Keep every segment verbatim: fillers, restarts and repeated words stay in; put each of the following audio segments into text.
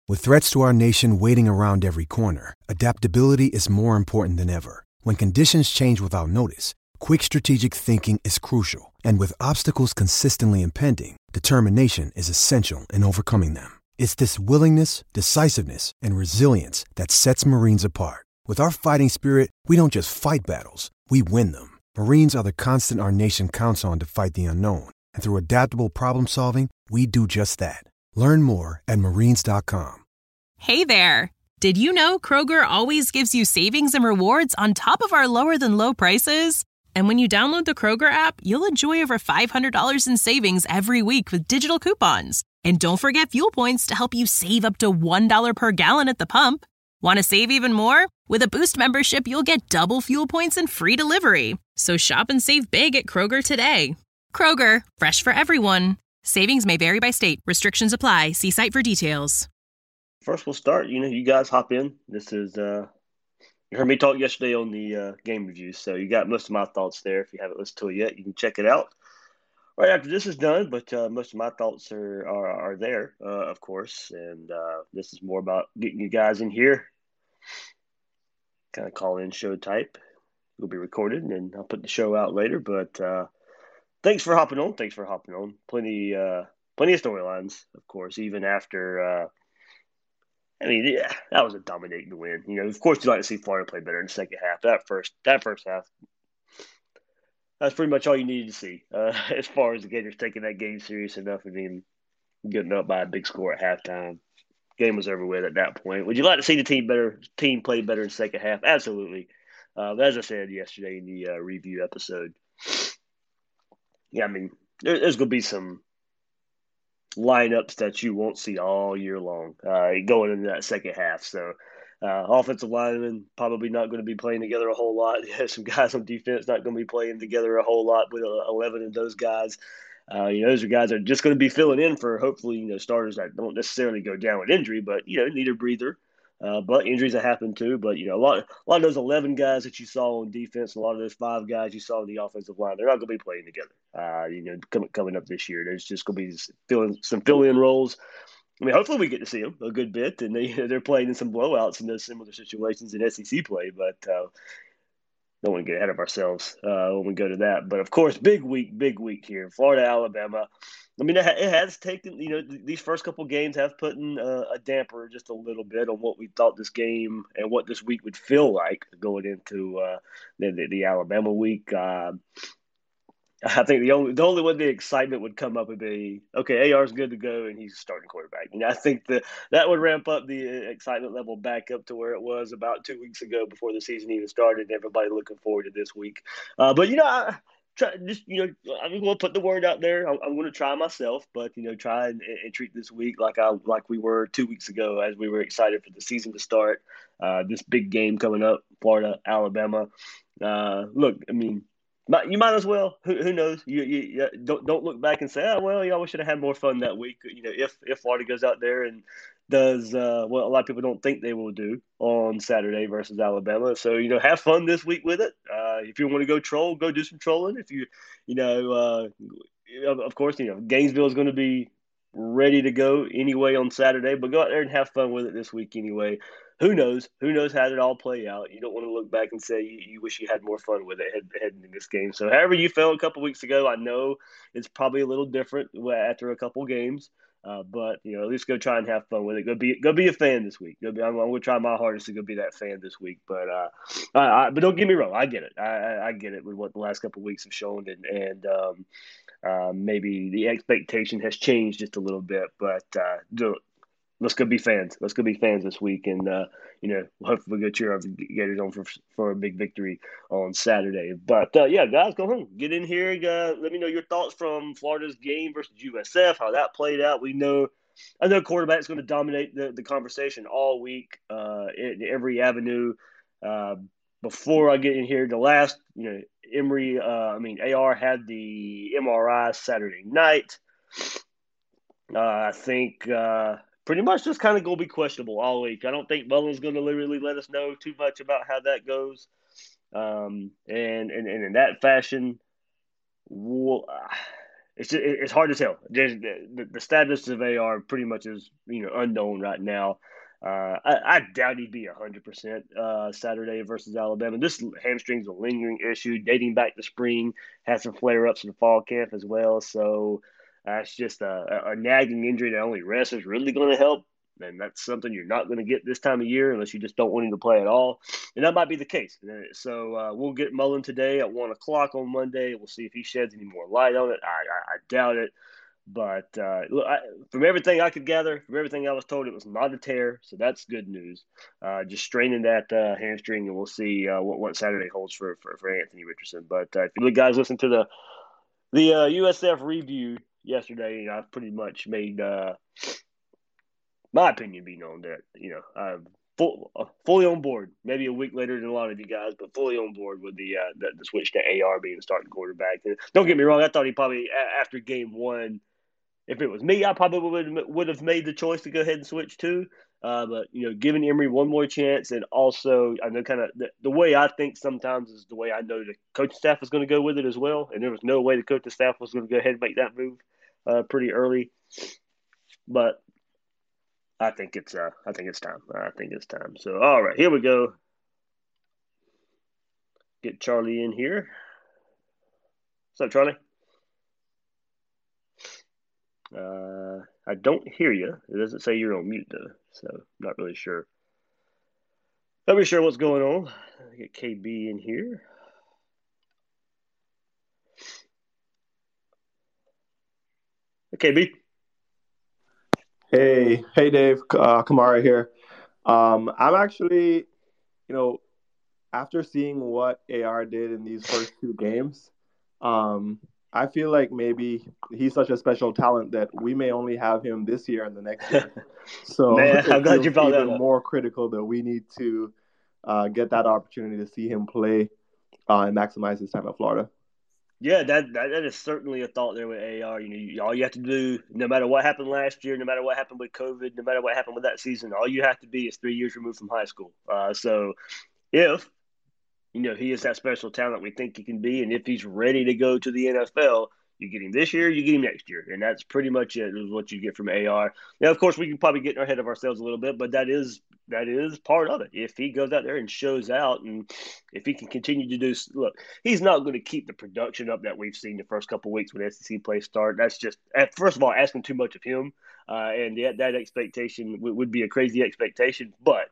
With threats to our nation waiting around every corner, adaptability is more important than ever. When conditions change without notice, quick strategic thinking is crucial. And with obstacles consistently impending, determination is essential in overcoming them. It's this willingness, decisiveness, and resilience that sets Marines apart. With our fighting spirit, we don't just fight battles, we win them. Marines are the constant our nation counts on to fight the unknown. And through adaptable problem solving, we do just that. Learn more at marines dot com. Hey there! Did you know Kroger always gives you savings and rewards on top of our lower than low prices? And when you download the Kroger app, you'll enjoy over five hundred dollars in savings every week with digital coupons. And don't forget fuel points to help you save up to one dollar per gallon at the pump. Want to save even more? With a Boost membership, you'll get double fuel points and free delivery. So shop and save big at Kroger today. Kroger, fresh for everyone. Savings may vary by state. Restrictions apply. See site for details. First, we'll start. You know, you guys hop in. This is, uh, you heard me talk yesterday on the uh, game reviews, so you got most of my thoughts there. If you haven't listened to it yet, you can check it out right after this is done, but uh, most of my thoughts are are, are there, uh, of course, and uh, this is more about getting you guys in here, kind of call-in show type. It'll be recorded, and I'll put the show out later, but uh, thanks for hopping on. Thanks for hopping on. Plenty, uh, plenty of storylines, of course, even after uh, – I mean, yeah, that was a dominating win. You know, of course, you like to see Florida play better in the second half. That first, that first half, that's pretty much all you needed to see uh, as far as the Gators taking that game serious enough and then getting up by a big score at halftime. Game was over with at that point. Would you like to see the team better, team play better in the second half? Absolutely. Uh, as I said yesterday in the uh, review episode, yeah, I mean, there, there's going to be some lineups that you won't see all year long uh, going into that second half. So uh, offensive linemen probably not going to be playing together a whole lot. Some guys on defense not going to be playing together a whole lot with uh, eleven of those guys. Uh, you know, those are guys that are just going to be filling in for hopefully, you know, starters that don't necessarily go down with injury, but, you know, need a breather. Uh, but injuries that happen too. But, you know, a lot, a lot of those eleven guys that you saw on defense, a lot of those five guys you saw on the offensive line, they're not going to be playing together. Uh, you know, coming coming up this year, there's just going to be filling some fill-in roles. I mean, hopefully we get to see them a good bit, and they they're playing in some blowouts in those similar situations in S E C play. But uh, don't want to get ahead of ourselves uh, when we go to that. But of course, big week, big week here, Florida, Alabama. I mean, it has taken, you know, these first couple games have put in uh, a damper just a little bit on what we thought this game and what this week would feel like going into uh, the, the, the Alabama week. Uh, I think the only the only one the excitement would come up would be, okay, A R's good to go and he's starting quarterback. You know, I think that that would ramp up the excitement level back up to where it was about two weeks ago before the season even started and everybody looking forward to this week. Uh, but, you know, I – Try, just you know, I'm going to put the word out there. I'm, I'm going to try myself, but you know, try and, and treat this week like I like we were two weeks ago, as we were excited for the season to start. Uh, this big game coming up, Florida, Alabama. Uh, look, I mean, you might as well. Who, who knows? You, you, you don't don't look back and say, oh well, you know, we should have had more fun that week. You know, if if Florida goes out there and does uh, what a lot of people don't think they will do on Saturday versus Alabama. So, you know, have fun this week with it. Uh, if you want to go troll, go do some trolling. If you, you know, uh, of course, you know, Gainesville is going to be ready to go anyway on Saturday, but go out there and have fun with it this week anyway. Who knows? Who knows how it all play out? You don't want to look back and say you, you wish you had more fun with it head, heading in this game. So however you felt a couple weeks ago, I know it's probably a little different after a couple games. Uh, but you know, at least go try and have fun with it. Go be, go be a fan this week. Go be, I'm, I'm going to try my hardest to go be that fan this week. But, uh, I, I, but don't get me wrong, I get it. I, I, I get it with what the last couple of weeks have shown, and and um, uh, maybe the expectation has changed just a little bit. But uh, do, let's go be fans. Let's go be fans this week, and uh, you know, hopefully we go cheer our Gators on for for a big victory on Saturday. But uh, yeah, guys, go home, get in here. Uh, let me know your thoughts from Florida's game versus U S F, how that played out. We know, I know quarterback's going to dominate the, the conversation all week uh, in every avenue. Uh, before I get in here, the last, you know, Emory, uh, I mean, A R had the M R I Saturday night. Uh, I think. Uh, Pretty much just kind of going to be questionable all week. I don't think Mullen's going to really let us know too much about how that goes. Um, and, and, and in that fashion, we'll, uh, it's just, it's hard to tell. There's, the, the status of A R pretty much is you know unknown right now. Uh, I, I doubt he'd be one hundred percent uh, Saturday versus Alabama. This hamstring's a lingering issue dating back to spring, had some flare-ups in the fall camp as well. So uh, it's just a, a nagging injury that only rest is really going to help. And that's something you're not going to get this time of year unless you just don't want him to play at all. And that might be the case. So uh, we'll get Mullen today at one o'clock on Monday. We'll see if he sheds any more light on it. I, I, I doubt it. But uh, look, I, from everything I could gather, from everything I was told, it was not a tear. So that's good news. Uh, just straining that uh, hamstring, and we'll see uh, what, what Saturday holds for, for, for Anthony Richardson. But uh, if you guys listen to the, the uh, U S F review yesterday, you know, I've pretty much made uh, – my opinion be known that, you know, I'm full, uh, fully on board. Maybe a week later than a lot of you guys, but fully on board with the uh, the, the switch to A R being the starting quarterback. And don't get me wrong, I thought he probably, after game one, if it was me, I probably would, would have made the choice to go ahead and switch too. Uh, but, you know, giving Emory one more chance, and also I know kind of the, the way I think sometimes is the way I know the coaching staff is going to go with it as well. And there was no way the coaching staff was going to go ahead and make that move uh, pretty early. But I think it's uh, I think it's time. I think it's time. So, all right, here we go. Get Charlie in here. What's up, Charlie? Uh, I don't hear you. It doesn't say you're on mute, though, so not really sure. Not really sure what's going on. Get K B in here. K B. Hey, hey, Dave. Uh, Kamara here. Um, I'm actually, you know, after seeing what A R did in these first two games, um, I feel like maybe he's such a special talent that we may only have him this year and the next year. So Man, I'm glad you brought that even up. more critical that we need to uh, get that opportunity to see him play uh, and maximize his time at Florida. Yeah, that, that that is certainly a thought there with A R. You know, you, all you have to do, no matter what happened last year, no matter what happened with COVID, no matter what happened with that season, all you have to be is three years removed from high school. Uh, so if, you know, he is that special talent we think he can be, and if he's ready to go to the N F L, you get him this year, you get him next year. And that's pretty much it, is what you get from A R. Now, of course, we can probably get ahead of ourselves a little bit, but that is that is part of it. If he goes out there and shows out, and if he can continue to do – look, he's not going to keep the production up that we've seen the first couple of weeks when S E C play start. That's just – first of all, asking too much of him, uh, and that, that expectation would, would be a crazy expectation. But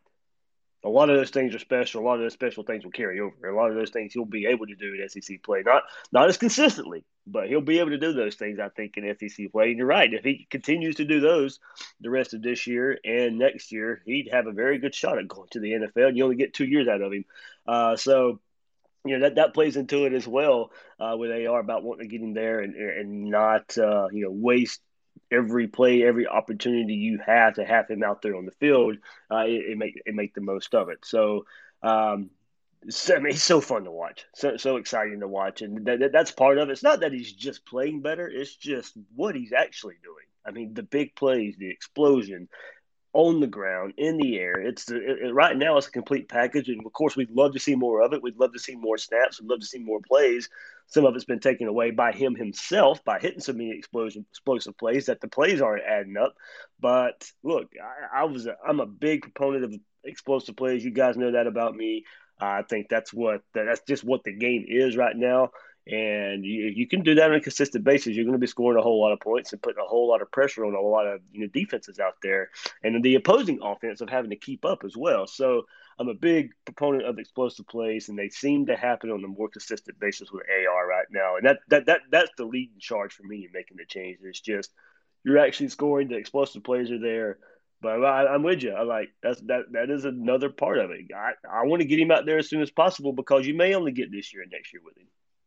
a lot of those things are special. A lot of those special things will carry over. A lot of those things he'll be able to do in S E C play. Not not as consistently, but he'll be able to do those things, I think, in S E C play. And you're right. If he continues to do those the rest of this year and next year, he'd have a very good shot at going to the N F L, and you only get two years out of him. Uh, so, you know, that, that plays into it as well uh, with A R about wanting to get him there and, and not, uh, you know, waste every play, every opportunity you have to have him out there on the field. Uh, it, it make it make the most of it. So, um, so I mean, it's so fun to watch, so so exciting to watch, and that, that, that's part of it. It's not that he's just playing better; it's just what he's actually doing. I mean, the big plays, the explosion on the ground, in the air. It's it, it, right now it's a complete package, and of course we'd love to see more of it. We'd love to see more snaps. We'd love to see more plays. Some of it's been taken away by him himself by hitting so many explosion, explosive plays that the plays aren't adding up. But look, I, I was a, I'm a big proponent of explosive plays. You guys know that about me. Uh, I think that's what that's just what the game is right now. And you, you can do that on a consistent basis. You're going to be scoring a whole lot of points and putting a whole lot of pressure on a lot of you know defenses out there, and then the opposing offense of having to keep up as well. So I'm a big proponent of explosive plays, and they seem to happen on a more consistent basis with A R right now. And that that that that's the leading charge for me in making the change. It's just you're actually scoring. The explosive plays are there. But I, I'm with you. I like that's that. That is another part of it. I, I want to get him out there as soon as possible because you may only get this year and next year with him.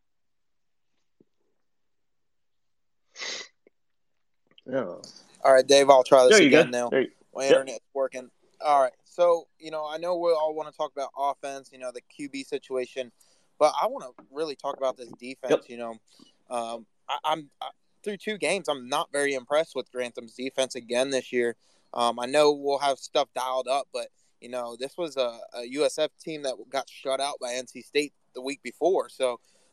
Oh. All right, Dave, I'll try this there you again go. now. There you, My yep. internet's working. All right. So, you know, I know we all want to talk about offense, you know, the Q B situation, but I want to really talk about this defense, yep. you know. Um, I, I'm I, through two games, I'm not very impressed with Grantham's defense again this year. Um, I know we'll have stuff dialed up, but, you know, this was a, a U S F team that got shut out by N C State the week before. So,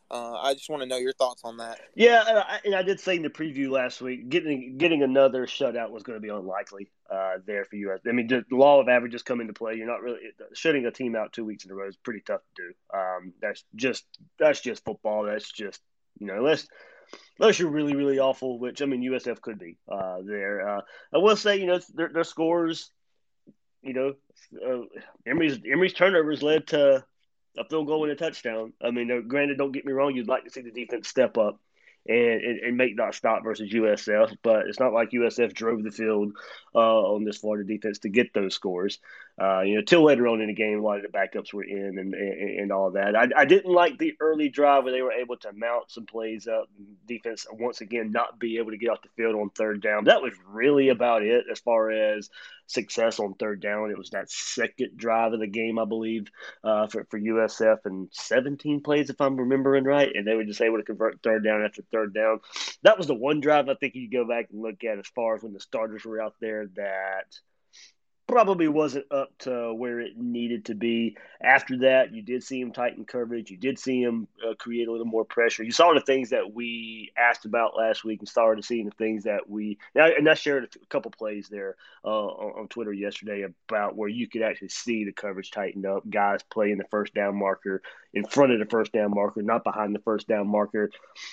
Uh, I just want to know your thoughts on that. Yeah, and I, and I did say in the preview last week, getting getting another shutout was going to be unlikely uh, there for U S. I mean, the law of averages come into play. You're not really shutting a team out two weeks in a row is pretty tough to do. Um, that's just that's just football. That's just you know unless unless you're really really awful, which I mean U S F could be uh, there. Uh, I will say you know their, their scores, you know, uh, Emory's Emory's turnovers led to a field goal and a touchdown. I mean, granted, don't get me wrong, you'd like to see the defense step up and, and, and make that stop versus U S F, but it's not like U S F drove the field uh, on this Florida defense to get those scores. Uh, you know, till later on in the game, a lot of the backups were in and and, and all that. I, I didn't like the early drive where they were able to mount some plays up. Defense, once again, not be able to get off the field on third down. That was really about it as far as success on third down. It was that second drive of the game, I believe, uh, for, for U S F, and seventeen plays, if I'm remembering right, and they were just able to convert third down after third down. That was the one drive I think you go back and look at as far as when the starters were out there that probably wasn't up to where it needed to be. After that, you did see him tighten coverage. You did see him uh, create a little more pressure. You saw the things that we asked about last week and started seeing the things that we – and I shared a couple plays there uh, on, on Twitter yesterday about where you could actually see the coverage tightened up, guys playing the first down marker in front of the first down marker, not behind the first down marker.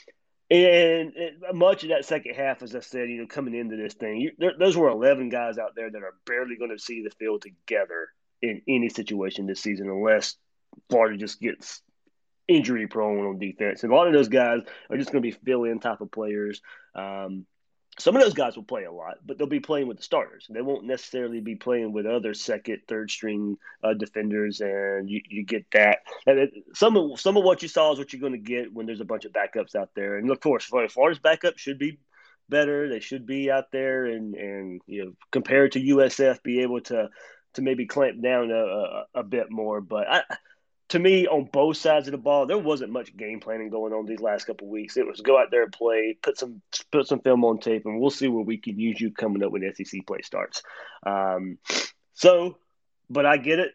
And much of that second half, as I said, you know, coming into this thing, you, there, those were eleven guys out there that are barely going to see the field together in any situation this season unless Florida just gets injury prone on defense. And a lot of those guys are just going to be fill-in type of players. Um, some of those guys will play a lot, but they'll be playing with the starters. They won't necessarily be playing with other second, third string uh, defenders, and you, you get that. And it, some of some of what you saw is what you're going to get when there's a bunch of backups out there. And of course, Florida's backup should be better. They should be out there and and you know compared to U S F, be able to to maybe clamp down a, a, a bit more. But I. To me, on both sides of the ball, there wasn't much game planning going on these last couple of weeks. It was go out there and play, put some put some film on tape, and we'll see where we can use you coming up when S E C play starts. Um, so, but I get it,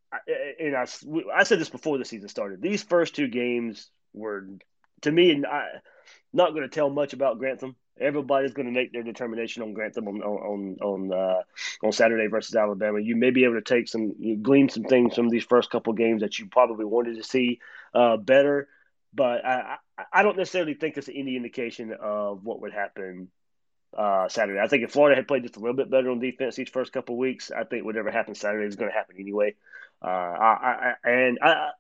and I, I said this before the season started. These first two games were, to me, and I not going to tell much about Grantham. Everybody's going to make their determination on Grantham on on on uh, on Saturday versus Alabama. You may be able to take some, you glean some things from these first couple of games that you probably wanted to see uh, better, but I, I I don't necessarily think it's any indication of what would happen uh, Saturday. I think if Florida had played just a little bit better on defense these first couple of weeks, I think whatever happens Saturday is going to happen anyway. Uh, I, I, and I,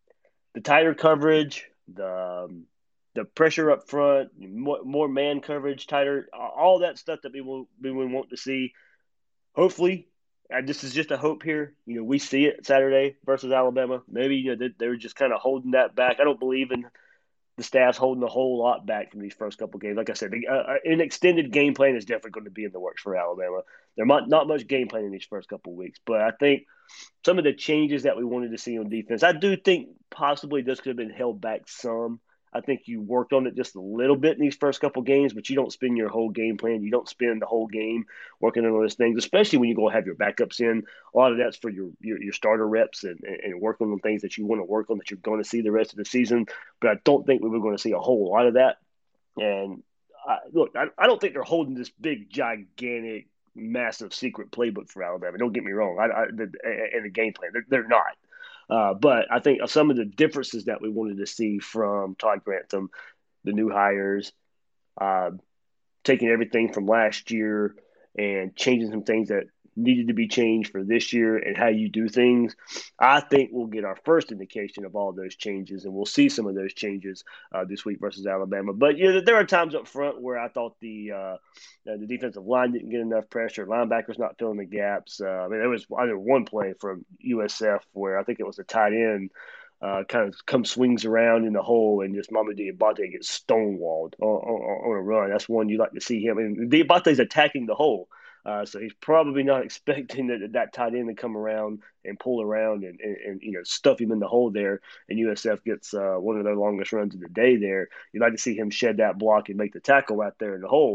the tighter coverage, the um, the pressure up front, more, more man coverage, tighter, all that stuff that we will we will want to see. Hopefully, and this is just a hope here. You know, we see it Saturday versus Alabama. Maybe you know they, they're just kind of holding that back. I don't believe in the staff's holding a whole lot back from these first couple games. Like I said, the, uh, an extended game plan is definitely going to be in the works for Alabama. There might not much game plan in these first couple weeks, but I think some of the changes that we wanted to see on defense, I do think possibly this could have been held back some. I think you worked on it just a little bit in these first couple games, but you don't spend your whole game plan. You don't spend the whole game working on those things, especially when you go have your backups in. A lot of that's for your your, your starter reps and, and working on things that you want to work on that you're going to see the rest of the season. But I don't think we were going to see a whole lot of that. And I, look, I, I don't think they're holding this big, gigantic, massive secret playbook for Alabama. Don't get me wrong. I, I, the, and the game plan, they're, they're not. Uh, but I think some of the differences that we wanted to see from Todd Grantham, the new hires, uh, taking everything from last year and changing some things that needed to be changed for this year and how you do things, I think we'll get our first indication of all those changes, and we'll see some of those changes uh, this week versus Alabama. But you know, there are times up front where I thought the uh, the defensive line didn't get enough pressure, linebackers not filling the gaps. Uh, I mean, there was I know one play from U S F where I think it was a tight end uh, kind of come swings around in the hole and just Mama Diabate gets stonewalled on, on, on a run. That's one you like to see him. And Diabate's attacking the hole. Uh, so he's probably not expecting that that tight end to come around and pull around and, and, and you know stuff him in the hole there. And U S F gets uh, one of their longest runs of the day there. You'd like to see him shed that block and make the tackle right there in the hole.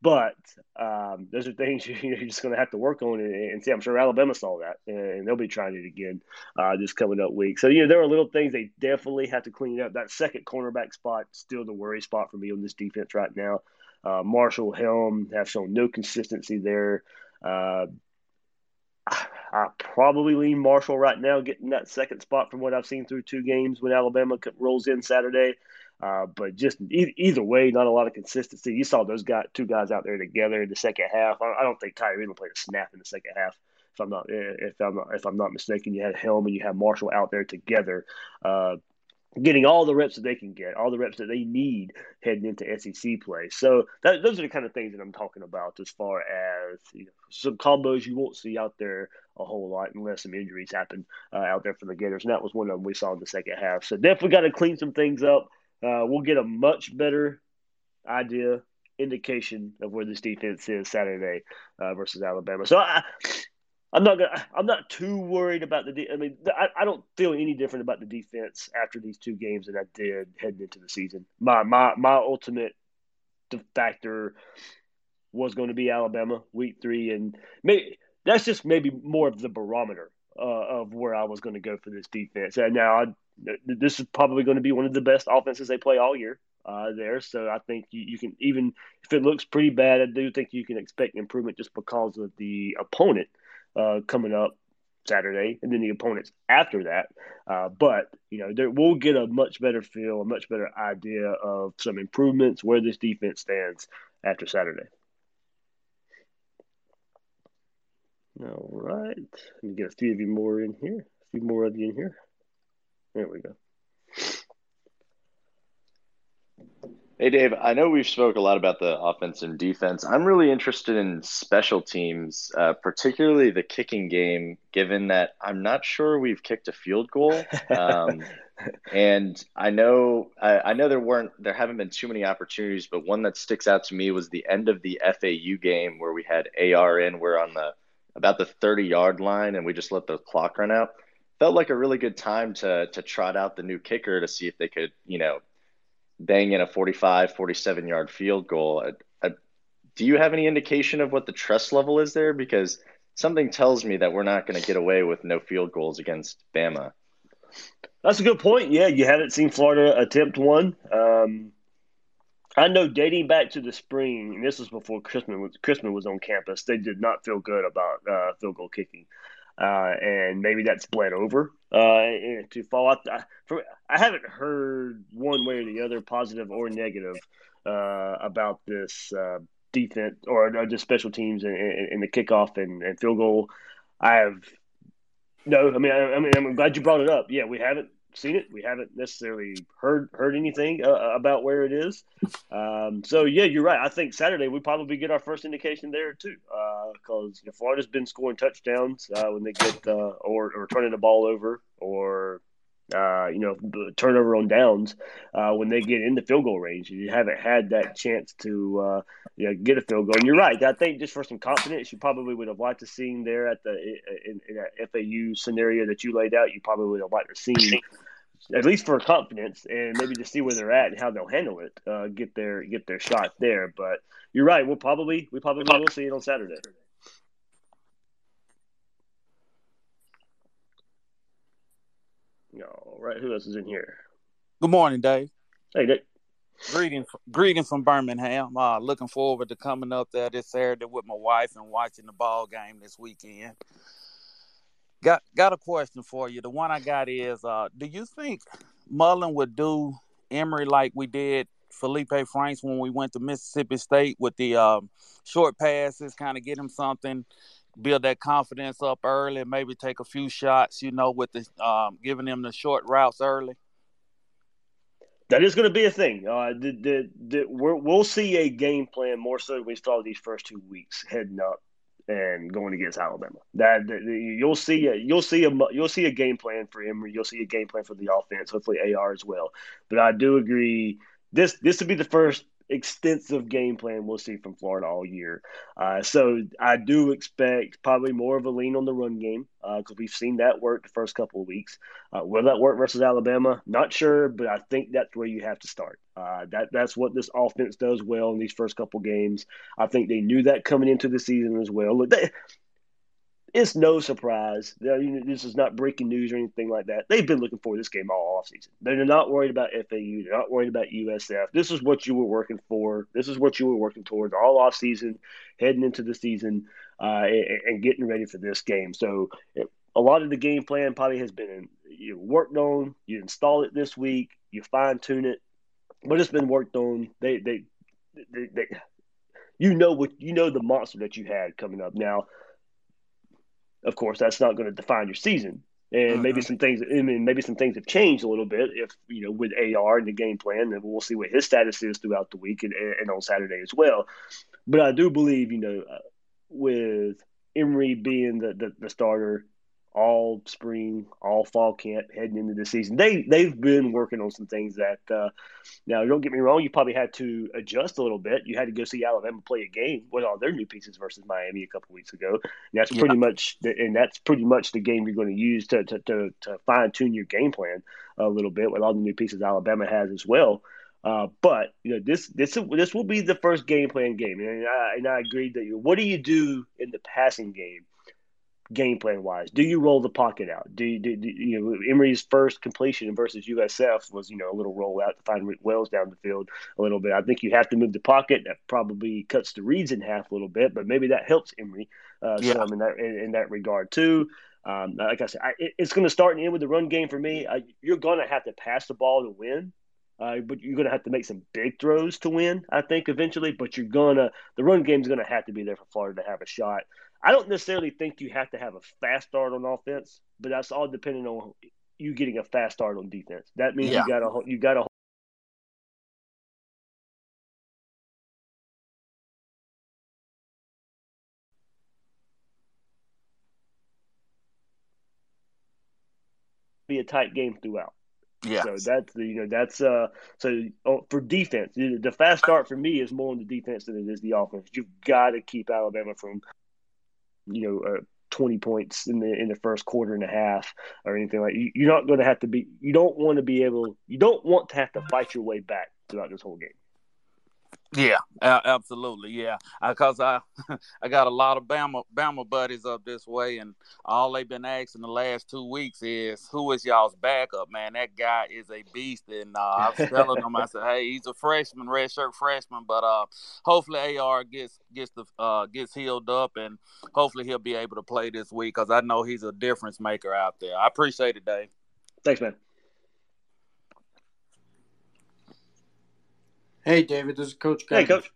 But um, those are things you're just going to have to work on and, and see. I'm sure Alabama saw that, and they'll be trying it again uh, this coming up week. So, you know, there are little things they definitely have to clean up. That second cornerback spot, still the worry spot for me on this defense right now. Uh, Marshall, Helm have shown no consistency there. Uh, I, I probably lean Marshall right now, getting that second spot from what I've seen through two games when Alabama rolls in Saturday. Uh, but just e- either way, not a lot of consistency. You saw those guys, two guys out there together in the second half. I, I don't think Tyree even played a snap in the second half. If I'm not, if I'm not, if I'm not mistaken, you had Helm and you had Marshall out there together, uh, getting all the reps that they can get, all the reps that they need heading into S E C play. So that, those are the kind of things that I'm talking about as far as, you know, some combos you won't see out there a whole lot unless some injuries happen uh, out there for the Gators. And that was one of them we saw in the second half. So definitely got to clean some things up. Uh, we'll get a much better idea, indication of where this defense is Saturday uh, versus Alabama. So I, I'm not gonna. I'm not too worried about the. De- I mean, I, I don't feel any different about the defense after these two games than I did heading into the season. My my my ultimate factor was going to be Alabama week three, and maybe that's just maybe more of the barometer uh, of where I was going to go for this defense. And now I. This is probably going to be one of the best offenses they play all year uh, there. So I think you, you can, even if it looks pretty bad, I do think you can expect improvement just because of the opponent uh, coming up Saturday and then the opponents after that. Uh, but, you know, there, we'll get a much better feel, a much better idea of some improvements, where this defense stands after Saturday. All right. Let me get a few of you more in here, a few more of you in here. There we go. Hey, Dave, I know we've spoke a lot about the offense and defense. I'm really interested in special teams, uh, particularly the kicking game, given that I'm not sure we've kicked a field goal. Um, and I know I, I know there weren't there haven't been too many opportunities, but one that sticks out to me was the end of the F A U game where we had A R in. We're on the about the thirty-yard line, and we just let the clock run out. Felt like a really good time to to trot out the new kicker to see if they could, you know, bang in a forty-five, forty-seven yard field goal. I, I, do you have any indication of what the trust level is there? Because something tells me that we're not going to get away with no field goals against Bama. That's a good point. Yeah, you haven't seen Florida attempt one. Um, I know dating back to the spring, and this was before Christmas was, Christmas was on campus, they did not feel good about uh, field goal kicking. Uh, and maybe that's bled over uh, to fall. I, I, I haven't heard one way or the other, positive or negative, uh, about this uh, defense or, or just special teams in, in, in the kickoff and, and field goal. I have no. I mean, I, I mean, I'm glad you brought it up. Yeah, we haven't seen it. We haven't necessarily heard heard anything uh, about where it is. Um, so yeah, you're right. I think Saturday we probably get our first indication there too, because uh, you know, Florida's been scoring touchdowns uh, when they get uh, or or turning the ball over or uh, you know turnover on downs uh, when they get in the field goal range. You haven't had that chance to uh, you know, get a field goal. And you're right. I think just for some confidence, you probably would have liked to see there at the in, in that F A U scenario that you laid out. You probably would have liked to see. At least for confidence and maybe to see where they're at and how they'll handle it, uh, get their get their shot there. But you're right. We'll probably we probably will see it on Saturday. All right. Who else is in here? Good morning, Dave. Hey, Dick. Greetings, greetings from Birmingham. Uh, looking forward to coming up there this Saturday with my wife and watching the ball game this weekend. Got got a question for you. The one I got is, uh, do you think Mullen would do Emory like we did Felipe Franks when we went to Mississippi State with the um, short passes, kind of get him something, build that confidence up early, maybe take a few shots, you know, with the um, giving them the short routes early? That is going to be a thing. Uh, the, the, the, we're, we'll see a game plan more so than we saw these first two weeks heading up and going against Alabama. That, that you'll see a, you'll see a you'll see a game plan for Emory. You'll see a game plan for the offense. Hopefully A R as well. But I do agree. This this would be the first extensive game plan we'll see from Florida all year. Uh, so I do expect probably more of a lean on the run game because uh, we've seen that work the first couple of weeks. Uh, will that work versus Alabama? Not sure, but I think that's where you have to start. Uh, that That's what this offense does well in these first couple games. I think they knew that coming into the season as well. Look, they, it's no surprise. This is not breaking news or anything like that. They've been looking for this game all offseason. They're not worried about F A U. They're not worried about U S F. This is what you were working for. This is what you were working towards all offseason, heading into the season, uh, and, and getting ready for this game. So a lot of the game plan probably has been you know, worked on. You install it this week. You fine-tune it. But it's been worked on. They, they, they, they, you know what you know the monster that you had coming up now. Of course, that's not going to define your season, and mm-hmm. maybe some things. I mean, maybe some things have changed a little bit. If you know, with A R and the game plan, and we'll see what his status is throughout the week and, and on Saturday as well. But I do believe, you know, uh, with Emory being the, the, the starter all spring, all fall camp heading into the season, they they've been working on some things that. Uh, now, don't get me wrong, you probably had to adjust a little bit. You had to go see Alabama play a game with all their new pieces versus Miami a couple weeks ago. And that's yeah. pretty much, the, and that's pretty much the game you're going to use to to, to, to fine tune your game plan a little bit with all the new pieces Alabama has as well. Uh, but you know, this this this will be the first game plan game, and I and I agree that you. What do you do in the passing game? Game plan wise, do you roll the pocket out? Do you, do, do you know Emory's first completion versus U S F was you know a little rollout to find Wells down the field a little bit. I think you have to move the pocket. That probably cuts the reads in half a little bit, but maybe that helps Emory uh, yeah. some in that in, in that regard too. Um, like I said, I, it, it's going to start and end with the run game for me. I, you're going to have to pass the ball to win. Uh, but you're going to have to make some big throws to win, I think, eventually. But you're going to – the run game is going to have to be there for Florida to have a shot. I don't necessarily think you have to have a fast start on offense, but that's all depending on you getting a fast start on defense. That means yeah. you got to you got to be a tight game throughout. Yeah. So that's the you know that's uh so oh, for defense the fast start for me is more on the defense than it is the offense. You've got to keep Alabama from you know uh, twenty points in the in the first quarter and a half or anything like. You, you're not going to have to be. You don't want to be able. You don't want to have to fight your way back throughout this whole game. Yeah, absolutely. Yeah, because I, I got a lot of Bama Bama buddies up this way, and all they've been asking the last two weeks is, who is y'all's backup? Man, that guy is a beast, and uh, I was telling them, I said, hey, he's a freshman, redshirt freshman, but uh, hopefully A R gets gets the uh, gets healed up, and hopefully he'll be able to play this week because I know he's a difference maker out there. I appreciate it, Dave. Thanks, man. Hey, David, this is Coach Gunn. Hey, Coach.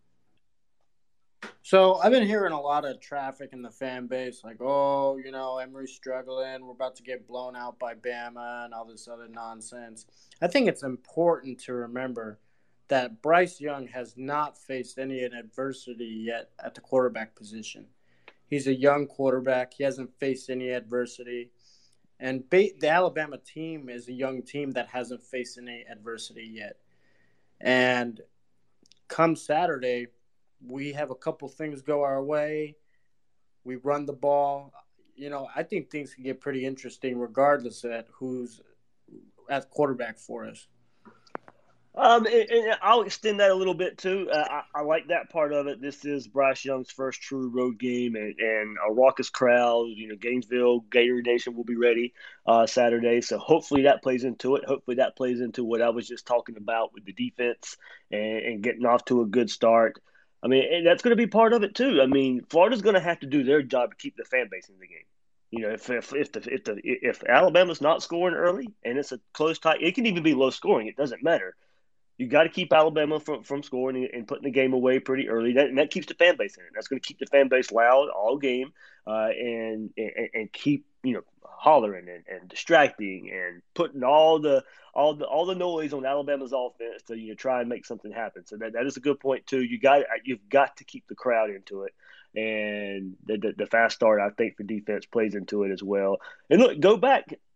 So I've been hearing a lot of traffic in the fan base, like, oh, you know, Emory's struggling. We're about to get blown out by Bama and all this other nonsense. I think it's important to remember that Bryce Young has not faced any adversity yet at the quarterback position. He's a young quarterback. He hasn't faced any adversity. And ba- the Alabama team is a young team that hasn't faced any adversity yet. And come Saturday, we have a couple things go our way. We run the ball. You know, I think things can get pretty interesting regardless of who's at quarterback for us. Um, and, and I'll extend that a little bit too. Uh, I, I like that part of it. This is Bryce Young's first true road game, and, and a raucous crowd. You know, Gainesville, Gator Nation will be ready uh, Saturday. So hopefully that plays into it. Hopefully that plays into what I was just talking about with the defense and, and getting off to a good start. I mean, and that's going to be part of it too. I mean, Florida's going to have to do their job to keep the fan base in the game. You know, if if if the, if, the, if Alabama's not scoring early and it's a close tie, it can even be low scoring. It doesn't matter. You got to keep Alabama from, from scoring and, and putting the game away pretty early. That, and that keeps the fan base in it. That's going to keep the fan base loud all game uh, and, and and keep you know hollering and, and distracting and putting all the all the all the noise on Alabama's offense to you know try and make something happen. So that, that is a good point too. You got you've got to keep the crowd into it, and the, the the fast start I think for defense plays into it as well. And look, go back.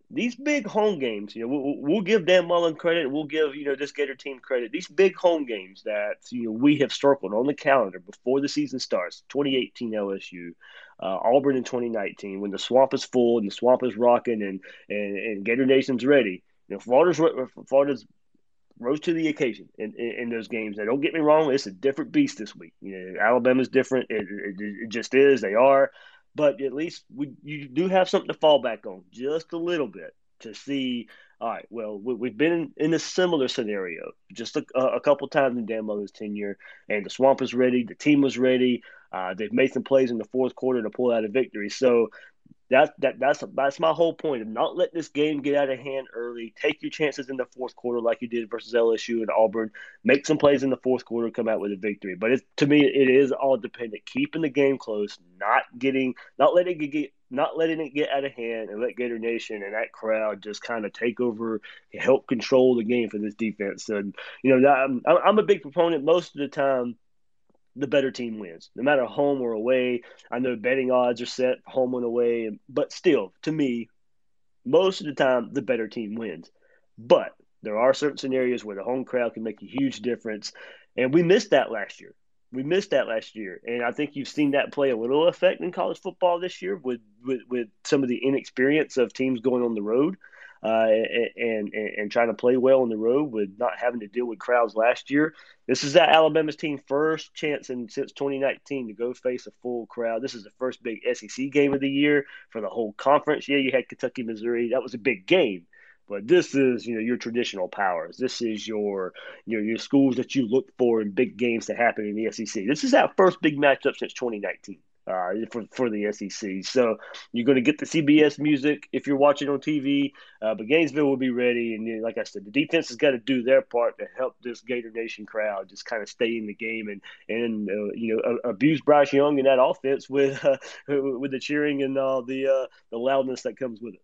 these big home games, you know, we'll, we'll give Dan Mullen credit. We'll give, you know, this Gator team credit. These big home games that, you know, we have circled on the calendar before the season starts, twenty eighteen L S U, uh, Auburn in twenty nineteen, when the swamp is full and the swamp is rocking and, and, and Gator Nation's ready. You know, Florida's, Florida's rose to the occasion in, in, in those games. Now, don't get me wrong, it's a different beast this week. You know, Alabama's different. It, it, it just is. They are. But at least we you do have something to fall back on just a little bit to see, all right, well, we, we've been in, in a similar scenario just a, a couple times in Dan Mullen's tenure, and the swamp is ready. The team was ready. Uh, they've made some plays in the fourth quarter to pull out a victory. So That, that that's that's my whole point of not letting this game get out of hand early. Take your chances in the fourth quarter like you did versus L S U and Auburn. Make some plays in the fourth quarter, come out with a victory. But it, to me, it is all dependent. Keeping the game close, not getting, not letting it get, not letting it get out of hand, and let Gator Nation and that crowd just kind of take over and help control the game for this defense. And you know, I'm I'm a big proponent most of the time. The better team wins, no matter home or away. I know betting odds are set home and away, but still, to me, most of the time, the better team wins. But there are certain scenarios where the home crowd can make a huge difference, and we missed that last year. We missed that last year, and I think you've seen that play a little effect in college football this year with with, with some of the inexperience of teams going on the road. Uh, and, and and trying to play well on the road with not having to deal with crowds last year. This is that Alabama's team first chance in since twenty nineteen to go face a full crowd. This is the first big S E C game of the year for the whole conference. Yeah, you had Kentucky, Missouri. That was a big game. But this is, you know, your traditional powers. This is your, you know, your schools that you look for in big games to happen in the S E C. This is our first big matchup since twenty nineteen. Uh, for for the S E C. So you're going to get the C B S music if you're watching on T V, uh, but Gainesville will be ready. And you know, like I said, the defense has got to do their part to help this Gator Nation crowd just kind of stay in the game and and uh, you know uh, abuse Bryce Young in that offense with uh, with the cheering and all the uh, the loudness that comes with it.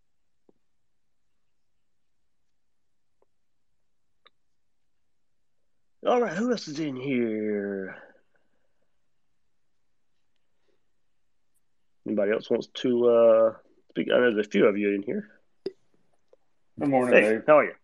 All right, who else is in here? Anybody else wants to uh, speak? I know there's a few of you in here. Good morning, hey, Dave. How are you?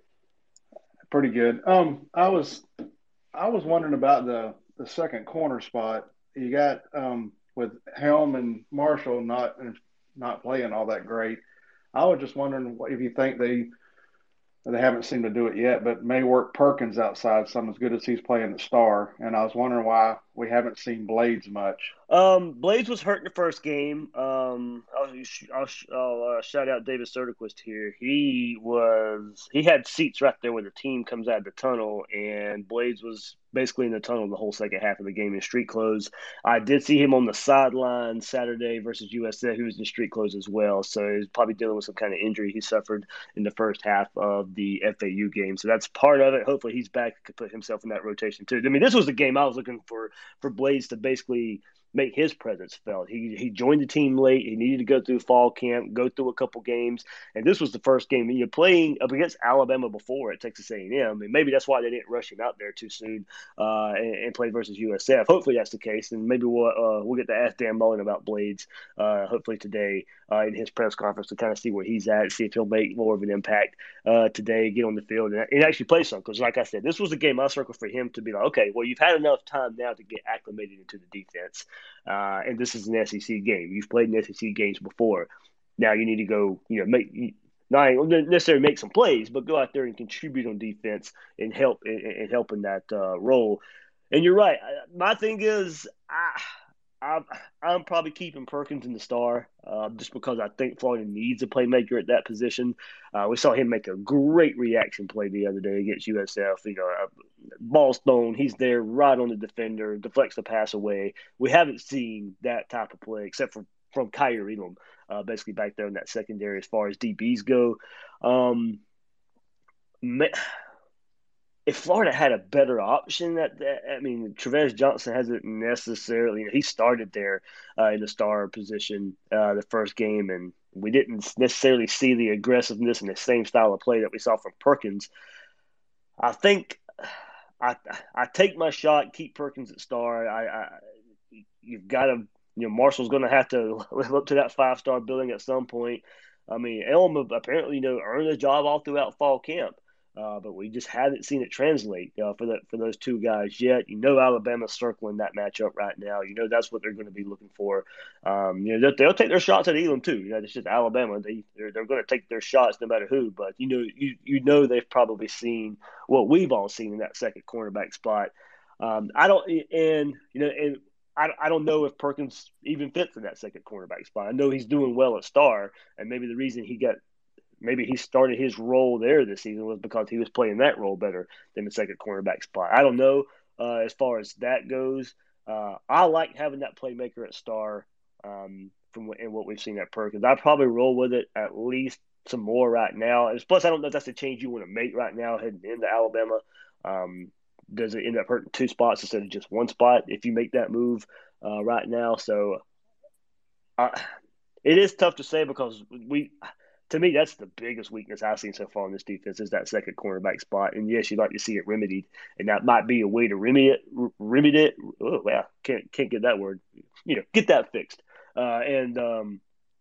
Pretty good. Um, I was I was wondering about the, the second corner spot. You got um, with Helm and Marshall not not playing all that great. I was just wondering if you think they they haven't seemed to do it yet, but may work Perkins outside some as good as he's playing the star. And I was wondering why we haven't seen Blades much. Um, Blades was hurt in the first game. Um, I'll, I'll, I'll uh, shout out David Soderquist here. He was he had seats right there where the team comes out of the tunnel, and Blades was basically in the tunnel the whole second half of the game in street clothes. I did see him on the sideline Saturday versus U S A. He was in street clothes as well, so he's probably dealing with some kind of injury he suffered in the first half of the F A U game. So that's part of it. Hopefully he's back, could put himself in that rotation too. I mean, this was the game I was looking for for Blades to basically make his presence felt. He he joined the team late. He needed to go through fall camp, go through a couple games, and this was the first game. You're playing up against Alabama before at Texas A and M, and maybe that's why they didn't rush him out there too soon uh, and, and play versus U S F. Hopefully that's the case, and maybe we'll uh, we'll get to ask Dan Mullen about Blades uh, hopefully today uh, in his press conference to kind of see where he's at, see if he'll make more of an impact uh, today, get on the field, and, and actually play some. Because like I said, this was a game I circled for him to be like, okay, well, you've had enough time now to get acclimated into the defense. Uh, and this is an S E C game. You've played in S E C games before. Now you need to go, you know, make not necessarily make some plays, but go out there and contribute on defense and help and help in that uh, role. And you're right. My thing is, I, I'm, I'm probably keeping Perkins in the star uh, just because I think Florida needs a playmaker at that position. Uh, we saw him make a great reaction play the other day against U S F. You know, uh, ball's thrown, he's there right on the defender, deflects the pass away. We haven't seen that type of play except for from Kyer Elam, uh, basically back there in that secondary as far as D Bs go. Um, if Florida had a better option, that, that I mean, Travis Johnson hasn't necessarily. You know, he started there uh, in the star position uh, the first game, and we didn't necessarily see the aggressiveness and the same style of play that we saw from Perkins. I think I I take my shot, keep Perkins at star. I, I you've got to, you know, Marshall's going to have to live up to that five star billing at some point. I mean, Elm apparently, you know, earned a job all throughout fall camp. Uh, but we just haven't seen it translate uh, for that for those two guys yet. You know, Alabama's circling that matchup right now. You know that's what they're going to be looking for. Um, you know, they'll, they'll take their shots at Elam too. You know, it's just Alabama. They they're, they're going to take their shots no matter who. But you know, you you know they've probably seen what we've all seen in that second cornerback spot. Um, I don't, and you know, and I, I don't know if Perkins even fits in that second cornerback spot. I know he's doing well at Star, and maybe the reason he got maybe he started his role there this season was because he was playing that role better than the second cornerback spot. I don't know uh, as far as that goes. Uh, I like having that playmaker at Star um, from what, and what we've seen at Perkins. I'd probably roll with it at least some more right now. And plus, I don't know if that's a change you want to make right now heading into Alabama. Um, does it end up hurting two spots instead of just one spot if you make that move uh, right now? So uh, it is tough to say because we – to me, that's the biggest weakness I've seen so far in this defense is that second cornerback spot. And yes, you'd like to see it remedied, and that might be a way to remedy it. Remedy it. Oh, wow, can't can't get that word. You know, get that fixed. Uh, and um,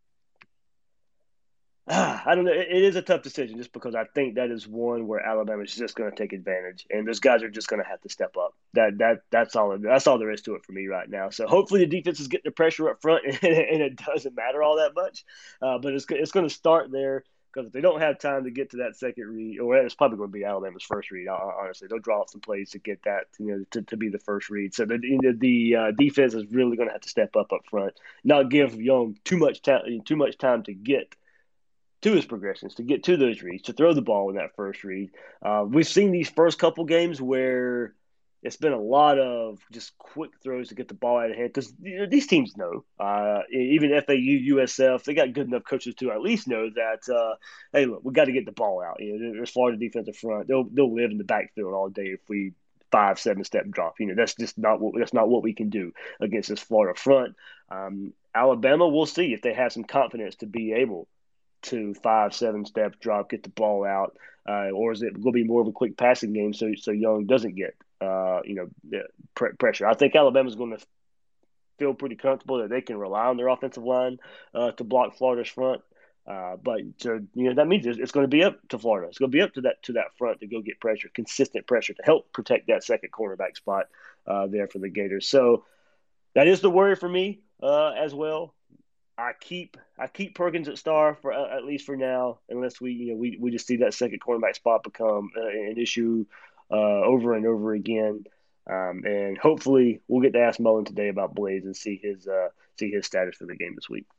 I don't know. It, it is a tough decision just because I think that is one where Alabama is just going to take advantage, and those guys are just going to have to step up. That that that's all. That's all there is to it for me right now. So hopefully the defense is getting the pressure up front, and, and it doesn't matter all that much. Uh, but it's it's going to start there because if they don't have time to get to that second read, or it's probably going to be Alabama's first read. Honestly, they'll draw up some plays to get that, you know, to, to be the first read. So the you know, the uh, defense is really going to have to step up up front, not give Young too much time too much time to get to his progressions, to get to those reads, to throw the ball in that first read. Uh, we've seen these first couple games where it's been a lot of just quick throws to get the ball out of hand because you know, these teams know. Uh, even F A U, U S F, they got good enough coaches to at least know that, uh, hey, look, we got to get the ball out. You know, there's Florida defensive front. They'll they'll live in the backfield all day if we five seven step drop. You know, that's just not what that's not what we can do against this Florida front. Um, Alabama, we'll see if they have some confidence to be able to five, seven step drop, get the ball out, uh, or is it going to be more of a quick passing game so so Young doesn't get uh, you know pr- pressure? I think Alabama's going to feel pretty comfortable that they can rely on their offensive line uh, to block Florida's front. Uh, but so, you know that means it's, it's going to be up to Florida. It's going to be up to that to that front to go get pressure, consistent pressure to help protect that second cornerback spot uh, there for the Gators. So that is the worry for me uh, as well. I keep I keep Perkins at Star for uh, at least for now, unless we you know we, we just see that second cornerback spot become uh, an issue uh, over and over again. Um, and hopefully we'll get to ask Mullen today about Blaze and see his uh, see his status for the game this week.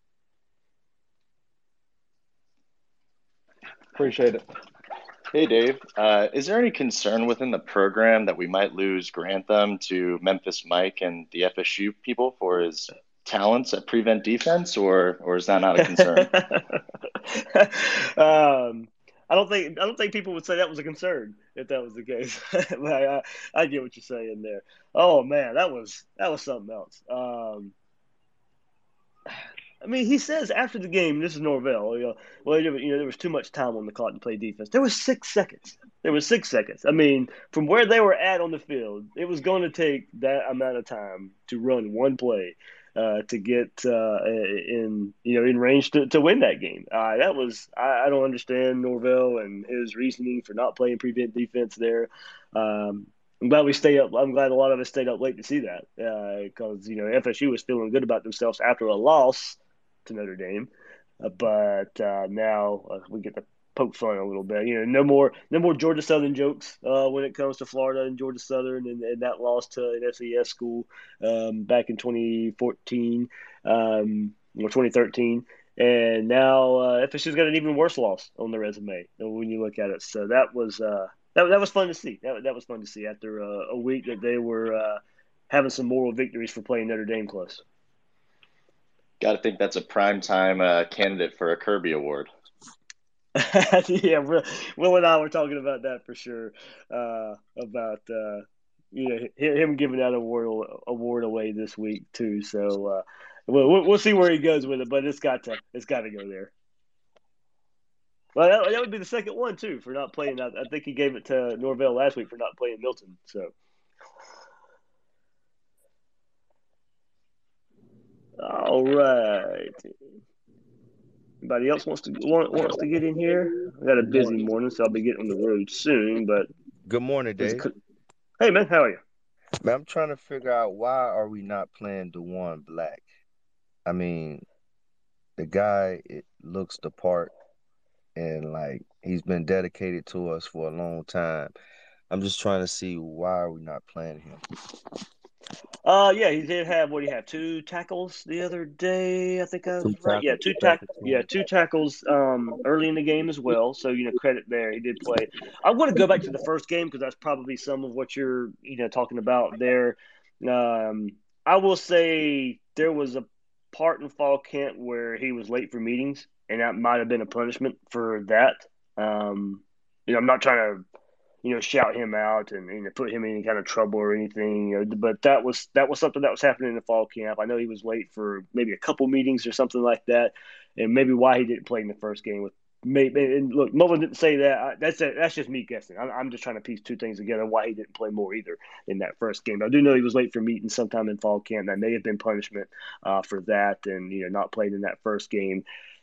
Appreciate it. Hey, Dave. Uh, is there any concern within the program that we might lose Grantham to Memphis Mike and the F S U people for his talents at prevent defense, or or is that not a concern? um, I don't think I don't think people would say that was a concern if that was the case. But I, I get what you're saying there. Oh man, that was that was something else. Um, I mean, he says after the game, this is Norvell. You know, well, you know, there was too much time on the clock to play defense. There was six seconds. There was six seconds. I mean, from where they were at on the field, it was going to take that amount of time to run one play uh, to get uh, in, you know, in range to, to win that game. Uh, that was I, I don't understand Norvell and his reasoning for not playing prevent defense there. Um, I'm glad we stay up. I'm glad a lot of us stayed up late to see that because uh, you know F S U was feeling good about themselves after a loss to Notre Dame, uh, but uh, now uh, we get to poke fun a little bit. You know, no more no more Georgia Southern jokes uh, when it comes to Florida and Georgia Southern and, and that loss to an F C S school um, back in twenty fourteen um, or twenty thirteen. And now uh, F S U's got an even worse loss on the resume when you look at it. So that was uh, that, that was fun to see. That, that was fun to see after uh, a week that they were uh, having some moral victories for playing Notre Dame close. Got to think that's a primetime uh, candidate for a Kirby Award. Yeah, Will and I were talking about that for sure. Uh, about uh, you know him giving that award award away this week too. So uh, we'll we'll see where he goes with it, but it's got to it's got to go there. Well, that, that would be the second one too for not playing. I, I think he gave it to Norvell last week for not playing Milton. So. All right. Anybody else wants to want, wants to get in here? I got a busy morning, so I'll be getting on the road soon. But Good morning, Dave. Hey, man, how are you? Man, I'm trying to figure out why are we not playing DeJuan Black? I mean, the guy it looks the part, and like he's been dedicated to us for a long time. I'm just trying to see why are we not playing him. Uh, yeah, he did have what do you have? Two tackles the other day, I think I was right. Yeah, two tack, yeah, two tackles um early in the game as well. So you know, credit there. He did play. I want to go back to the first game because that's probably some of what you're you know talking about there. Um, I will say there was a part in fall camp where he was late for meetings, and that might have been a punishment for that. Um, you know, I'm not trying to you know, shout him out and you know, put him in any kind of trouble or anything. You know, but that was that was something that was happening in the fall camp. I know he was late for maybe a couple meetings or something like that, and maybe why he didn't play in the first game. With maybe and look, Mullen didn't say that. I, that's a, that's just me guessing. I'm, I'm just trying to piece two things together. Why he didn't play more either in that first game. But I do know he was late for meetings sometime in fall camp. That may have been punishment uh, for that, and you know, not playing in that first game.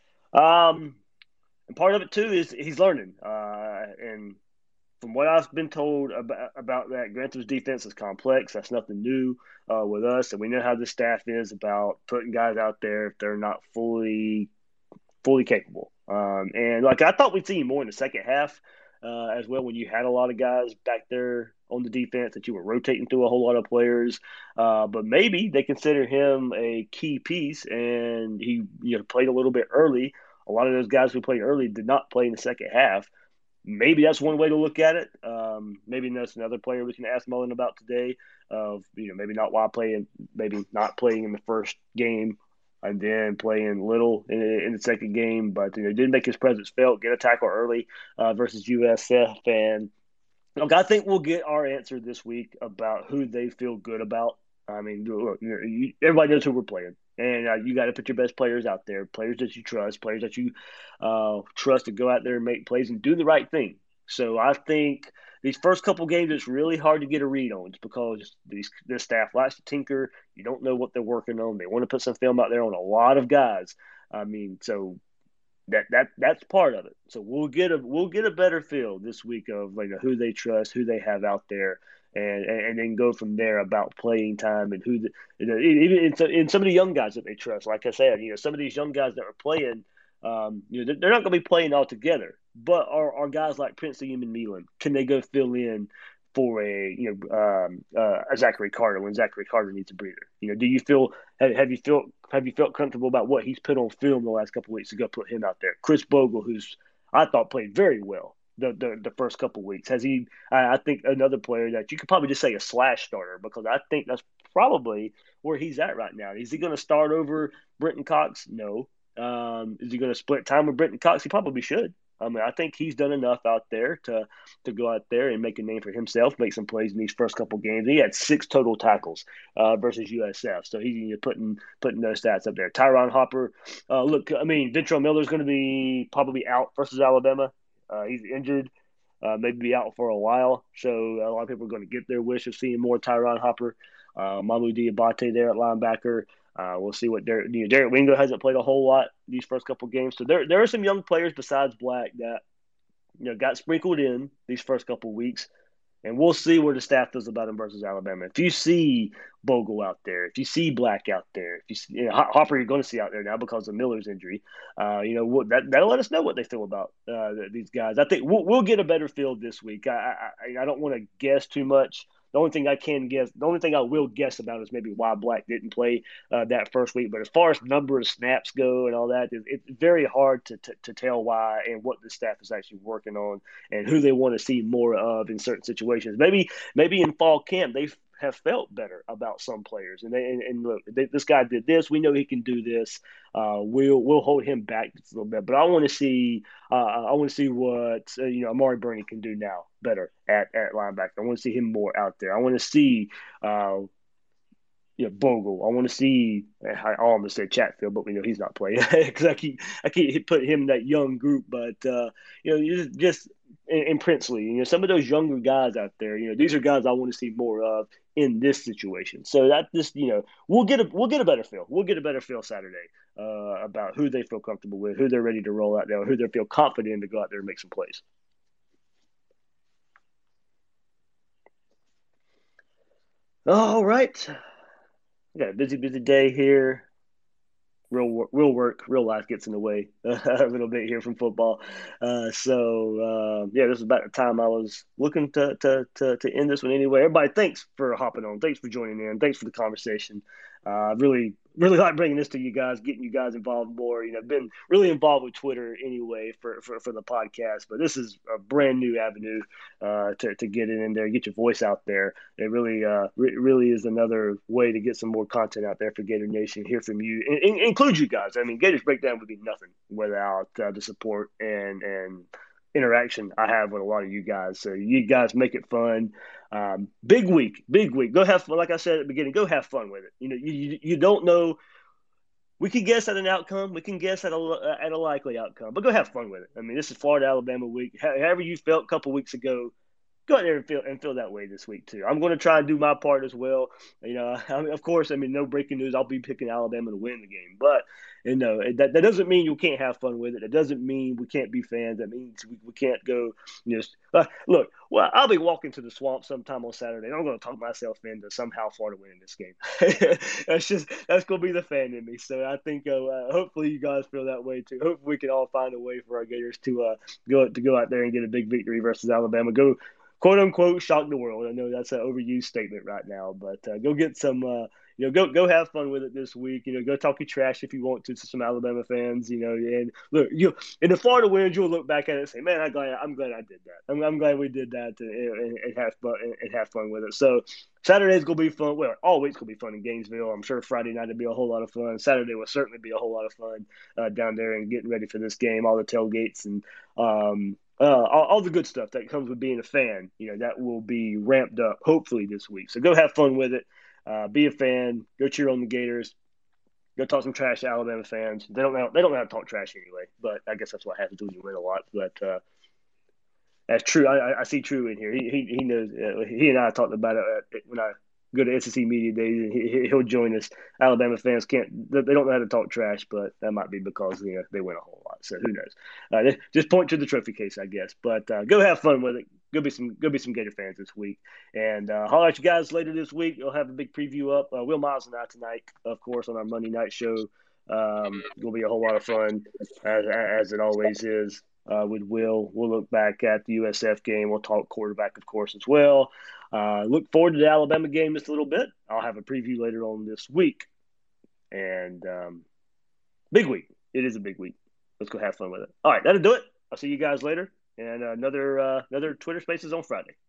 Um, and part of it too is he's learning, uh, and. From what I've been told about, about that, Grantham's defense is complex. That's nothing new uh, with us, and we know how the staff is about putting guys out there if they're not fully fully capable. Um, and like I thought we'd see more in the second half uh, as well when you had a lot of guys back there on the defense that you were rotating through a whole lot of players. Uh, but maybe they consider him a key piece, and he you know played a little bit early. A lot of those guys who played early did not play in the second half. Maybe that's one way to look at it. Um, maybe that's another player we can ask Mullen about today. Of you know, maybe not why playing, maybe not playing in the first game, and then playing little in, in the second game. But you know, did make his presence felt. Get a tackle early uh, versus U S F, and look, I think we'll get our answer this week about who they feel good about. I mean, look, you know, you, everybody knows who we're playing. And uh, you got to put your best players out there, players that you trust, players that you uh, trust to go out there and make plays and do the right thing. So I think these first couple games, it's really hard to get a read on. It's because these this staff likes to tinker. You don't know what they're working on. They want to put some film out there on a lot of guys. I mean, so that that that's part of it. So we'll get a we'll get a better feel this week of like who they trust, who they have out there. And, and then go from there about playing time and who the, you know, even in, in some of the young guys that they trust. Like I said, you know, some of these young guys that are playing, um, you know, they're not going to be playing all together. But are, are guys like Prince William and Milan, can they go fill in for a you know um, uh, a Zachary Carter when Zachary Carter needs a breather? You know, do you feel have, have you felt have you felt comfortable about what he's put on film the last couple of weeks to go put him out there? Chris Bogle, who's I thought played very well. The, the the first couple of weeks has he? I, I think another player that you could probably just say a slash starter because I think that's probably where he's at right now. Is he going to start over Brenton Cox? No. Um, is he going to split time with Brenton Cox? He probably should. I mean, I think he's done enough out there to to go out there and make a name for himself, make some plays in these first couple games. He had six total tackles uh, versus U S F, so he's you know, putting putting those stats up there. Tyron Hopper, uh, look, I mean, Ventrell Miller's going to be probably out versus Alabama. Uh, he's injured, uh, maybe be out for a while. So a lot of people are going to get their wish of seeing more Tyron Hopper. Uh, Mamu Diabate there at linebacker. Uh, we'll see what Derek, you know, Derek Wingo hasn't played a whole lot these first couple games. So there there are some young players besides Black that you know got sprinkled in these first couple weeks. And we'll see where the staff feels about him versus Alabama. If you see Bogle out there, if you see Black out there, if you see you know, Hopper, you're going to see out there now because of Miller's injury. Uh, you know that that'll let us know what they feel about uh, these guys. I think we'll we'll get a better feel this week. I I, I don't want to guess too much. The only thing I can guess, the only thing I will guess about is maybe why Black didn't play uh, that first week. But as far as number of snaps go and all that, it, it's very hard to, to to tell why and what the staff is actually working on and who they want to see more of in certain situations. Maybe maybe in fall camp they have felt better about some players, and they and, and look, they, this guy did this. We know he can do this. Uh, we'll we'll hold him back just a little bit, but I want to see uh, I want to see what uh, you know Amari Burney can do now better at, at linebacker. I want to see him more out there. I want to see uh, you know Bogle. I want to see I almost said Chatfield, but we know he's not playing because I keep I keep put him in that young group, but uh, you know just just in, in Princely, you know some of those younger guys out there. You know these are guys I want to see more of. in this situation. So that this, you know, we'll get a we'll get a better feel. We'll get a better feel Saturday uh, about who they feel comfortable with, who they're ready to roll out there, who they feel confident to go out there and make some plays. All right, we got a busy, busy day here. Real, real work, real life gets in the way a little bit here from football. Uh, so uh, yeah, this is about the time I was looking to, to to to end this one anyway. Everybody, thanks for hopping on. Thanks for joining in. Thanks for the conversation. I uh, really, really like bringing this to you guys, getting you guys involved more. You know, I've been really involved with Twitter anyway for, for, for the podcast, but this is a brand new avenue uh, to, to get it in there, get your voice out there. It really, uh, re- really is another way to get some more content out there for Gator Nation, hear from you, and, and include you guys. I mean, Gators Breakdown would be nothing without uh, the support and, and interaction I have with a lot of you guys. So you guys make it fun. Um, big week, big week. Go have fun. Like I said at the beginning, go have fun with it. You know, you you, you don't know. We can guess at an outcome. We can guess at a at a likely outcome, but go have fun with it. I mean, this is Florida Alabama week. However you felt a couple weeks ago, go out there and feel and feel that way this week too. I'm going to try and do my part as well. You know, I mean, of course, I mean, no breaking news. I'll be picking Alabama to win the game, but you know that, that doesn't mean you can't have fun with it. It doesn't mean we can't be fans. That means we, we can't go. You know, uh, look. Well, I'll be walking to the swamp sometime on Saturday, and I'm going to talk myself into somehow Florida winning this game. that's just that's going to be the fan in me. So I think uh, uh, hopefully you guys feel that way too. Hopefully we can all find a way for our Gators to uh, go to go out there and get a big victory versus Alabama. Go. "Quote unquote," shock the world. I know that's an overused statement right now, but uh, go get some, uh, you know, go go have fun with it this week. You know, go talk your trash if you want to to some Alabama fans. You know, and look, you in the Florida wins, you'll look back at it and say, "Man, I'm glad I'm glad I did that. I'm, I'm glad we did that and, and, and have fun and, and have fun with it." So Saturday's gonna be fun. Well, all week's gonna be fun in Gainesville. I'm sure Friday night will be a whole lot of fun. Saturday will certainly be a whole lot of fun uh, down there and getting ready for this game. All the tailgates and. Um, Uh, all, all the good stuff that comes with being a fan, you know, that will be ramped up hopefully this week. So go have fun with it. Uh, be a fan. Go cheer on the Gators. Go talk some trash to Alabama fans. They don't know they don't know how to talk trash anyway, but I guess that's what happens when you win a lot. But uh, that's true. I, I see True in here. He he, he knows. Uh, he and I talked about it when I go to S E C Media Days, and he, he'll join us. Alabama fans can't, they don't know how to talk trash, but that might be because, you know, they win a whole lot. So who knows? Uh, just point to the trophy case, I guess. But uh, go have fun with it. Go be some, go be some Gator fans this week. And uh, holler at you guys later this week. You'll have a big preview up. Uh, Will Miles and I tonight, of course, on our Monday night show. Um, it'll be a whole lot of fun, as, as it always is. Uh, with Will, we'll look back at the U S F game. We'll talk quarterback, of course, as well. Uh, look forward to the Alabama game just a little bit. I'll have a preview later on this week. And um, big week. It is a big week. Let's go have fun with it. All right, that'll do it. I'll see you guys later. And uh, another uh, another Twitter Spaces on Friday.